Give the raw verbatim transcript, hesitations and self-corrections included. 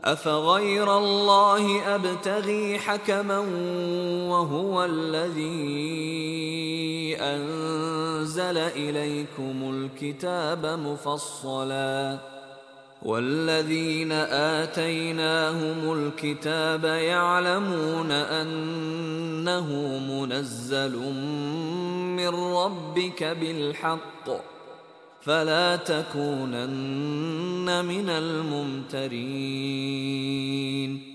أفغير الله أبتغي حكما وهو الذي أنزل إليكم الكتاب مفصلا والذين آتيناهم الكتاب يعلمون أنه منزل من ربك بالحق فلا تكونن من الممترين